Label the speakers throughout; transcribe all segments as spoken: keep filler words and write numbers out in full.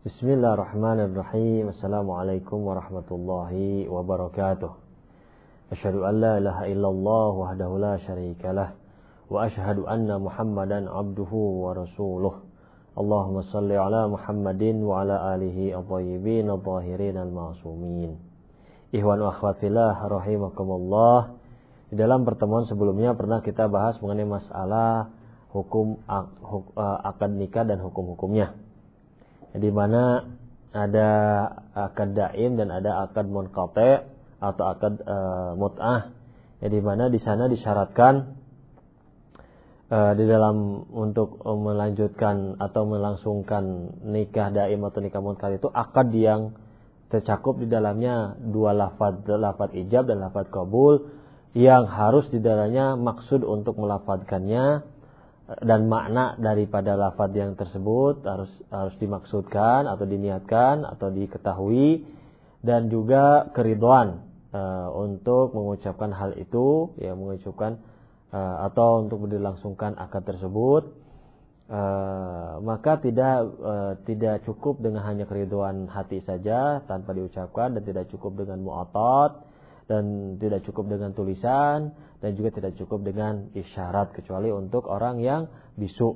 Speaker 1: Bismillahirrahmanirrahim. Assalamualaikum warahmatullahi wabarakatuh. Asyhadu an la ilaha illallah wahdahu la syarikalah wa asyhadu anna Muhammadan abduhu wa rasuluh. Allahumma shalli ala Muhammadin wa ala alihi at-thayyibin adh-dhahirin al-ma'sumin. Ikhwan wa akhwat fillah rahimakumullah. Di dalam pertemuan sebelumnya pernah kita bahas mengenai masalah hukum akad nikah dan hukum-hukumnya. Di mana ada akad daim dan ada akad munqati atau akad uh, mut'ah. Di mana di sana disyaratkan uh, di dalam untuk melanjutkan atau melangsungkan nikah daim atau nikah munqati itu akad yang tercakup di dalamnya dua lafaz, lafaz ijab dan lafaz qabul, yang harus di dalamnya maksud untuk melafadzkannya dan makna daripada lafaz yang tersebut harus harus dimaksudkan atau diniatkan atau diketahui, dan juga keridhaan uh, untuk mengucapkan hal itu, ya mengucapkan uh, atau untuk dilangsungkan akad tersebut. Uh, maka tidak uh, tidak cukup dengan hanya keridhaan hati saja tanpa diucapkan, dan tidak cukup dengan mu'atat, dan tidak cukup dengan tulisan, dan juga tidak cukup dengan isyarat, kecuali untuk orang yang bisu.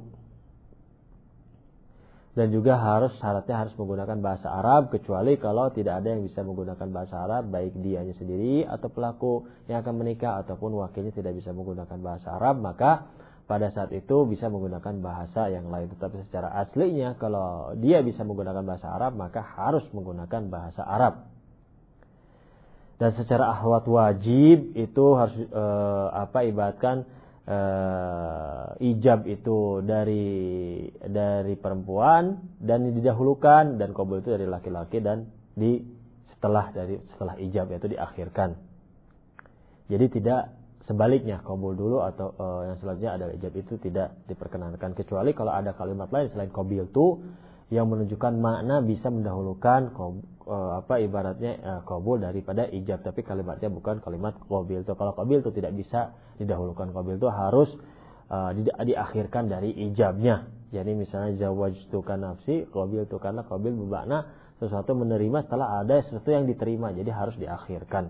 Speaker 1: Dan juga harus syaratnya harus menggunakan bahasa Arab, kecuali kalau tidak ada yang bisa menggunakan bahasa Arab, baik dianya sendiri atau pelaku yang akan menikah ataupun wakilnya tidak bisa menggunakan bahasa Arab, maka pada saat itu bisa menggunakan bahasa yang lain. Tetapi secara aslinya kalau dia bisa menggunakan bahasa Arab, maka harus menggunakan bahasa Arab. Dan secara ahwat wajib itu harus e, apa ibaratkan e, ijab itu dari dari perempuan dan didahulukan, dan qabul itu dari laki-laki dan di setelah dari setelah ijab itu diakhirkan. Jadi tidak sebaliknya, qabul dulu atau e, yang selanjutnya adalah ijab, itu tidak diperkenankan, kecuali kalau ada kalimat lain selain qabil itu yang menunjukkan makna bisa mendahulukan uh, apa ibaratnya uh, qabul daripada ijab, tapi kalimatnya bukan kalimat qabil itu. Kalau qabil itu tidak bisa didahulukan, qabil itu harus uh, di, diakhirkan dari ijabnya. Jadi misalnya zawajtuka nafsi, qabil itu karena qabil bermakna sesuatu menerima setelah ada sesuatu yang diterima, jadi harus diakhirkan.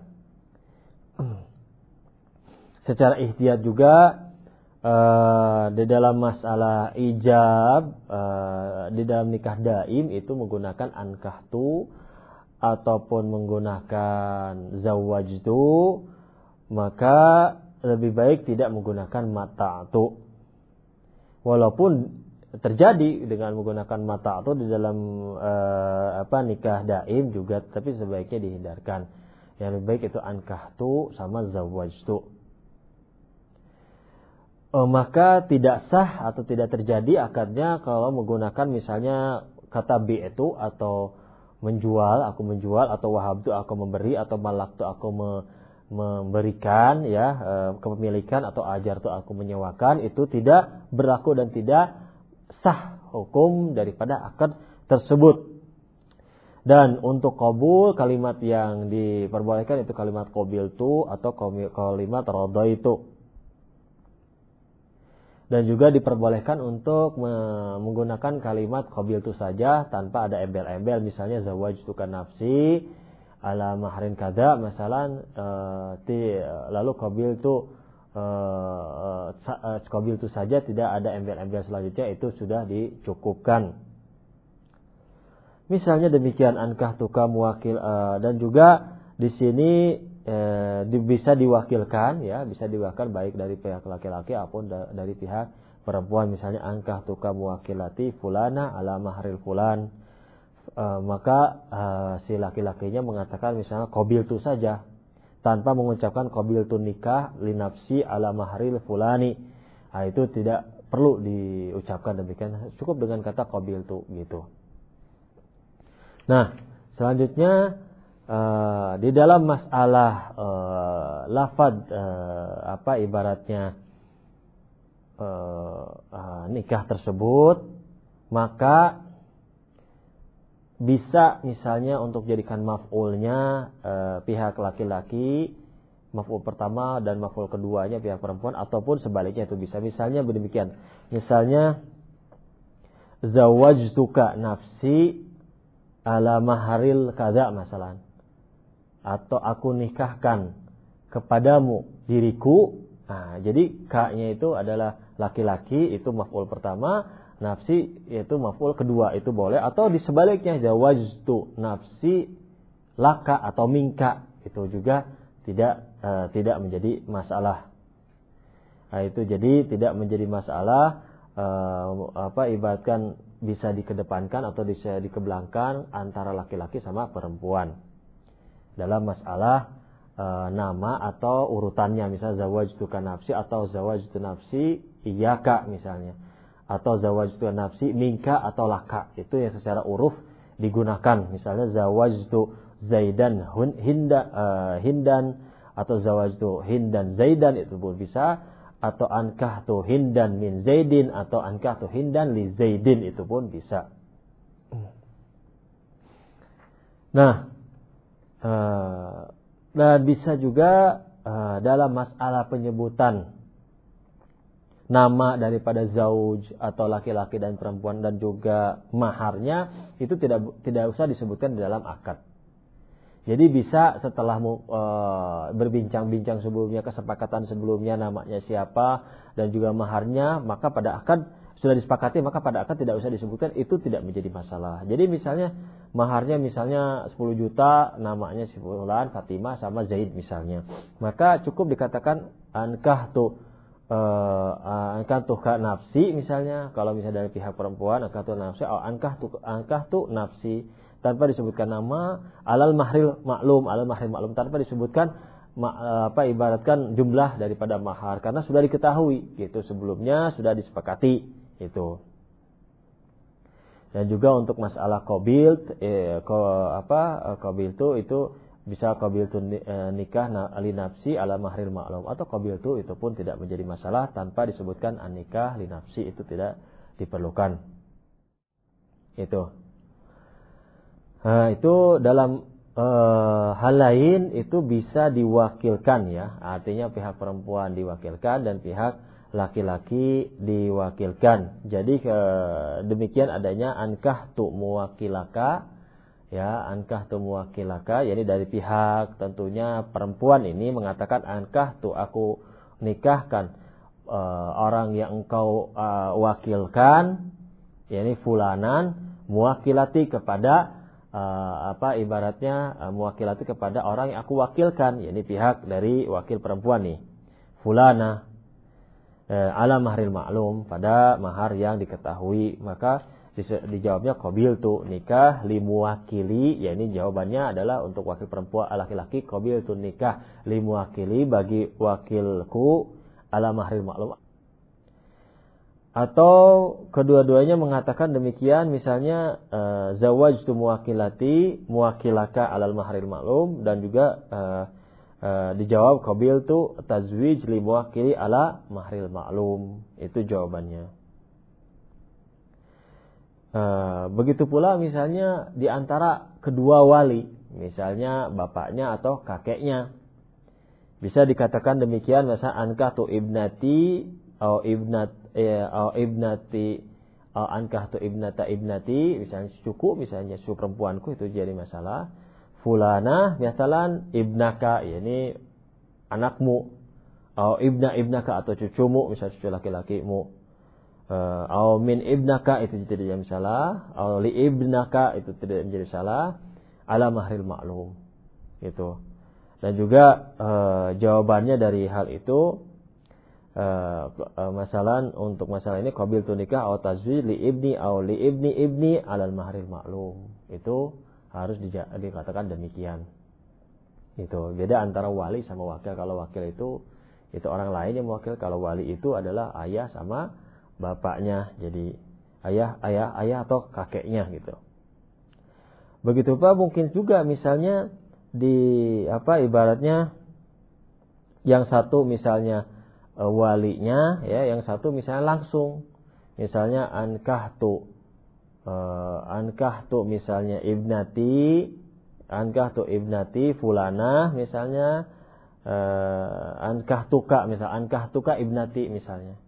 Speaker 1: Secara ihtiyat juga Uh, di dalam masalah ijab, uh, di dalam nikah daim itu menggunakan ankahtu ataupun menggunakan zawajtu, maka lebih baik tidak menggunakan mata'tu. Walaupun terjadi dengan menggunakan mata'tu di dalam uh, apa nikah daim juga, tapi sebaiknya dihindarkan. Yang lebih baik itu ankahtu sama zawajtu. E, maka tidak sah atau tidak terjadi akadnya kalau menggunakan misalnya kata bi'tu atau menjual, aku menjual, atau wahabtu aku memberi, atau malaktu aku me, memberikan, ya e, kepemilikan, atau ajartu aku menyewakan, itu tidak berlaku dan tidak sah hukum daripada akad tersebut. Dan untuk qabul, kalimat yang diperbolehkan itu kalimat qabiltu atau kalimat radaitu. Dan juga diperbolehkan untuk menggunakan kalimat qabiltu saja tanpa ada embel-embel, misalnya zawajtuka nafsi ala mahrin kada masalan, uh, ti, lalu qabiltu uh, uh, qabiltu saja, tidak ada embel-embel selanjutnya, itu sudah dicukupkan. Misalnya demikian ankahtuka muwakil, uh, dan juga di sini Eh, bisa diwakilkan, ya bisa diwakilkan baik dari pihak laki-laki ataupun da, dari pihak perempuan. Misalnya ankahtuka muwakilati fulana ala mahril fulan, eh, maka eh, si laki-lakinya mengatakan misalnya qabiltu saja tanpa mengucapkan qabiltu nikah linafsi ala mahril fulani. Nah, itu tidak perlu diucapkan demikian, cukup dengan kata qabiltu gitu. Nah, selanjutnya Uh, di dalam masalah uh, lafaz uh, apa ibaratnya uh, uh, nikah tersebut, maka bisa misalnya untuk jadikan maf'ulnya uh, pihak laki-laki, maf'ul pertama, dan maf'ul keduanya pihak perempuan, ataupun sebaliknya itu bisa. Misalnya demikian, misalnya zawajtuka nafsi ala maharil kadza masalan, atau aku nikahkan kepadamu diriku. Nah, jadi ka-nya itu adalah laki-laki, itu maf'ul pertama, nafsi itu maf'ul kedua, itu boleh. Atau di sebaliknya, zawajtu nafsi laka atau minka, itu juga tidak uh, tidak menjadi masalah. Nah, itu jadi tidak menjadi masalah, uh, apa ibaratkan bisa dikedepankan atau bisa dikebelakangkan antara laki-laki sama perempuan dalam masalah E, nama atau urutannya, misalnya zawajtuka nafsi atau zawajtu nafsi iyaka misalnya, atau zawajtu nafsi minka atau laka, itu yang secara uruf digunakan. Misalnya zawajtu zaidan hinda, uh, hindan, atau zawajtu hindan zaidan, itu pun bisa. Atau ankahtu hindan min zaidin, atau ankahtu hindan li zaidin, itu pun bisa. Nah, uh, dan bisa juga uh, dalam masalah penyebutan nama daripada zauj atau laki-laki dan perempuan, dan juga maharnya itu tidak tidak usah disebutkan di dalam akad. Jadi bisa setelah uh, berbincang-bincang sebelumnya, kesepakatan sebelumnya namanya siapa dan juga maharnya, maka pada akad sudah disepakati, maka pada akad tidak usah disebutkan, itu tidak menjadi masalah. Jadi misalnya maharnya misalnya sepuluh juta, namanya si fulan, Fatimah sama Zaid misalnya. Maka cukup dikatakan ankahtu uh, ankahtu ka nafsi misalnya, kalau misalnya dari pihak perempuan ankahtu nafsi atau ankahtu ankahtu nafsi, tanpa disebutkan nama, alal mahril maklum, alal mahril maklum, tanpa disebutkan apa ibaratkan jumlah daripada mahar, karena sudah diketahui gitu sebelumnya, sudah disepakati itu. Dan juga untuk masalah qabil eh, ko, apa qabil itu itu bisa qabil tu nikah li nafsi ala mahril ma'lum, atau qabil tu itu pun tidak menjadi masalah tanpa disebutkan an nikah li nafsi, itu tidak diperlukan. Itu. Nah, itu dalam uh, hal lain itu bisa diwakilkan ya. Artinya pihak perempuan diwakilkan dan pihak laki-laki diwakilkan. Jadi ke, demikian adanya ankahtu muwakilaka ya, ankahtu muwakilaka, yakni dari pihak tentunya perempuan ini mengatakan ankahtu, aku nikahkan uh, orang yang engkau uh, wakilkan, yakni fulanan, muwakilati kepada uh, apa ibaratnya uh, muwakilati kepada orang yang aku wakilkan, yakni pihak dari wakil perempuan nih, fulana ala mahril maklum, pada mahar yang diketahui. Maka dijawabnya qabil tu nikah li muwakili, yakni jawabannya adalah untuk wakil perempuan laki-laki, qabil tu nikah li muwakili, bagi wakilku ala mahril maklum. Atau kedua-duanya mengatakan demikian, misalnya uh, zawajtu muwakilati muwakilaka alal mahril maklum, dan juga uh, Uh, dijawab qabil tu tazwij li muwakkili ala mahril ma'lum, itu jawabannya. Uh, begitu pula misalnya di antara kedua wali, misalnya bapaknya atau kakeknya, bisa dikatakan demikian, misalnya ankahtu ibnati atau ibnat eh, atau ibnati atau ankahtu ibnata ibnati, misalnya cukup, misalnya su perempuanku, itu jadi masalah. Fulana misalan ibnaka, yakni anakmu, atau ibna ibnaka atau cucumu, misalnya cucu laki-lakimu, atau min ibnaka, itu tidak jadi masalah, atau li ibnaka, itu tidak menjadi salah, ala mahril maklum, gitu. Dan juga uh, jawabannya dari hal itu, uh, uh, masalah untuk masalah ini qabil tu nikah atau tazwij li ibni atau li ibni ibni alal mahril maklum, itu harus dikatakan demikian. Itu beda antara wali sama wakil. Kalau wakil itu itu orang lain yang mewakil. Kalau wali itu adalah ayah sama bapaknya. Jadi ayah ayah ayah atau kakeknya gitu. Begitu pula mungkin juga misalnya di apa ibaratnya yang satu misalnya e, walinya ya, yang satu misalnya langsung, misalnya ankahtu Uh, ankah tu misalnya ibnati, ankah tu ibnati fulana misalnya, uh, ankah tuka misalnya, ankah tuka ibnati misalnya.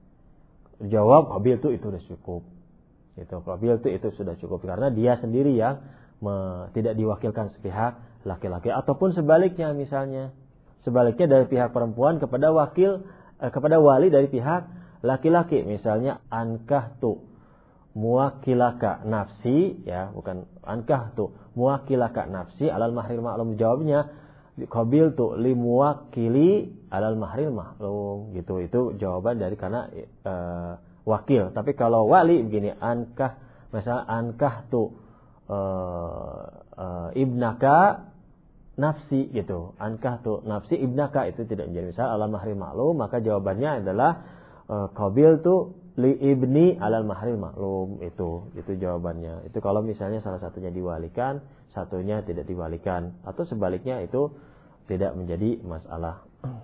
Speaker 1: Jawab qabil tu itu sudah cukup. Itu qabil tu itu sudah cukup, karena dia sendiri yang me, tidak diwakilkan sepihak laki-laki, ataupun sebaliknya misalnya sebaliknya dari pihak perempuan kepada wakil eh, kepada wali dari pihak laki-laki, misalnya ankahtu muwakilaka nafsi, ya bukan ankahtu muwakilaka nafsi alal mahril ma'lum, jawabnya qabiltu li muwakili alal mahril ma'lum, gitu. Itu jawaban dari karena uh, wakil. Tapi kalau wali begini, ankah misalnya ankahtu uh, uh, ibnaka nafsi, gitu. Ankahtu nafsi ibnaka, itu tidak menjadi misal alal mahril ma'lum, maka jawabannya adalah uh, qabiltu li ibni alal mahril maklum, itu itu jawabannya. Itu kalau misalnya salah satunya diwalikan, satunya tidak diwalikan, atau sebaliknya itu tidak menjadi masalah.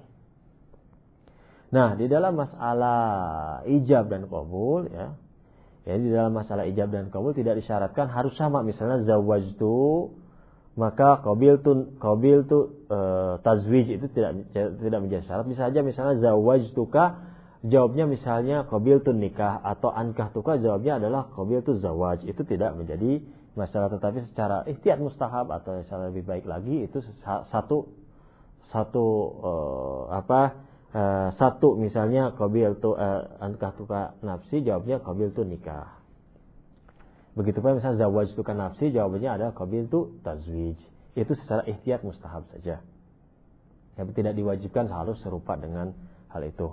Speaker 1: Nah, di dalam masalah ijab dan qabul, ya, ya di dalam masalah ijab dan qabul tidak disyaratkan harus sama. Misalnya zawajtu, maka qabiltu qabiltu e, tazwij, itu tidak tidak menjadi syarat. Bisa saja misalnya zawajtuka, jawabnya misalnya qabiltun nikah, atau ankahtuka jawabnya adalah qabiltu zawaj, itu tidak menjadi masalah. Tetapi secara ihtiyat mustahab atau secara lebih baik lagi, itu satu satu uh, apa uh, satu misalnya qabiltu uh, ankahtuka nafsi, jawabnya qabiltu nikah. Begitu pula misalnya zawajtuka nafsi, jawabannya adalah qabiltu tazwij. Itu secara ihtiyat mustahab saja, tapi tidak diwajibkan harus serupa dengan hal itu.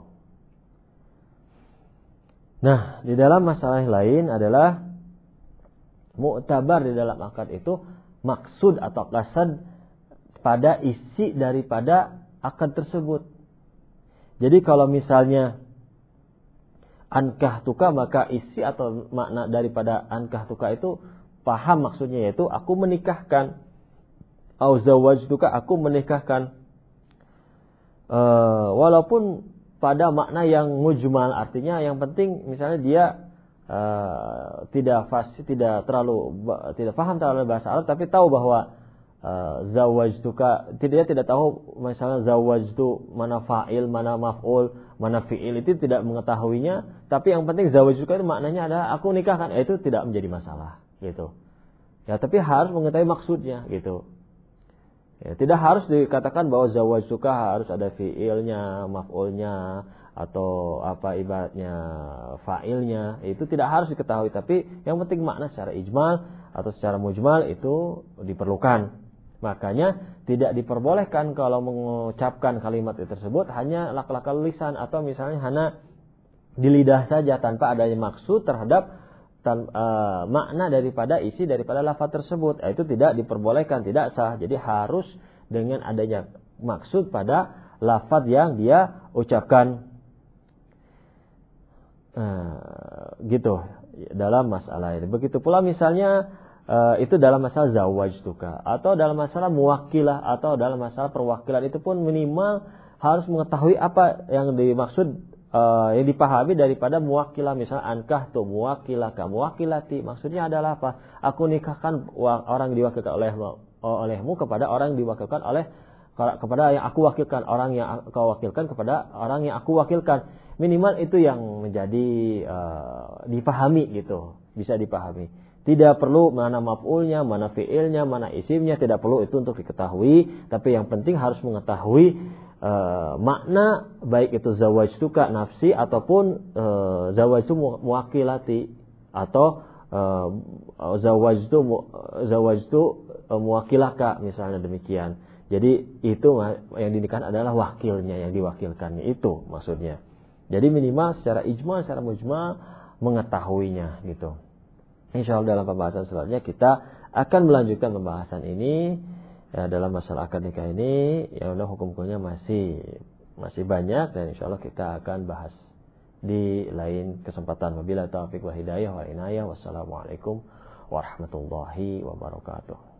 Speaker 1: Nah, di dalam masalah lain adalah mu'tabar di dalam akad itu maksud atau qasad pada isi daripada akad tersebut. Jadi kalau misalnya ankahtuka, maka isi atau makna daripada ankahtuka itu paham maksudnya, yaitu aku menikahkan. Au zawajtuka, aku menikahkan. E, walaupun pada makna yang mujmal, artinya yang penting misalnya dia uh, tidak fasih, tidak terlalu tidak paham terlalu bahasa Arab, tapi tahu bahwa uh, zawajtuka, dia tidak tahu misalnya zawajtu mana fa'il, mana maf'ul, mana fi'il, itu tidak mengetahuinya, tapi yang penting zawajtuka itu maknanya adalah aku nikahkan, itu tidak menjadi masalah, gitu. Ya, tapi harus mengetahui maksudnya, gitu. Ya, tidak harus dikatakan bahwa zawajtuka harus ada fiilnya, maf'ulnya, atau apa ibaratnya fa'ilnya. Itu tidak harus diketahui, tapi yang penting makna secara ijmal atau secara mujmal itu diperlukan. Makanya tidak diperbolehkan kalau mengucapkan kalimat itu tersebut hanya lak-lakal lisan, atau misalnya hanya di lidah saja tanpa adanya maksud terhadap Tan, uh, makna daripada isi daripada lafaz tersebut, itu tidak diperbolehkan, tidak sah. Jadi harus dengan adanya maksud pada lafaz yang dia ucapkan, uh, gitu dalam masalah ini. Begitu pula misalnya uh, itu dalam masalah zawajtuka, atau dalam masalah muwakilah, atau dalam masalah perwakilan, itu pun minimal harus mengetahui apa yang dimaksud, Uh, yang dipahami daripada muwakilah. Misalnya ankah tu muwakilah ka muwakilati, maksudnya adalah apa? Aku nikahkan orang yang diwakilkan olehmu, olehmu kepada orang yang diwakilkan oleh kepada yang aku wakilkan, orang yang kau wakilkan kepada orang yang aku wakilkan. Minimal itu yang menjadi uh, dipahami, gitu, bisa dipahami. Tidak perlu mana maf'ulnya, mana fi'ilnya, mana isimnya, tidak perlu itu untuk diketahui, tapi yang penting harus mengetahui Uh, makna, baik itu zawajtuka nafsi ataupun uh, zawajtu muwakilati, atau uh, zawajtu zawajtu uh, muwakilaka, misalnya demikian. Jadi itu yang dinikahkan adalah wakilnya, yang diwakilkan, itu maksudnya. Jadi minimal secara ijmal, secara mujmal mengetahuinya, gitu. Insyaallah dalam pembahasan selanjutnya kita akan melanjutkan pembahasan ini. Ya, dalam masalah akad nikah ini, ya udah hukum-hukumnya masih masih banyak, dan insyaallah kita akan bahas di lain kesempatan. Wabillahi taufiq wal hidayah wal inayah. Wassalamualaikum warahmatullahi wabarakatuh.